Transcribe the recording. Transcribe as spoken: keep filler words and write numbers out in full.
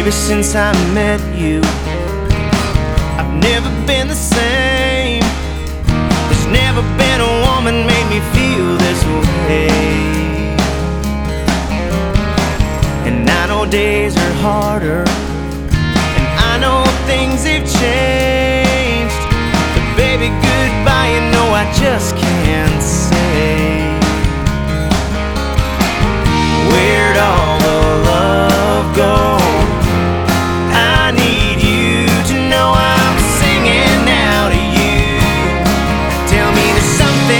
Baby, since I met you, I've never been the same. There's never been a woman made me feel this way. And I know days are harder, and I know things have changed, but baby, goodbye, you know I just can't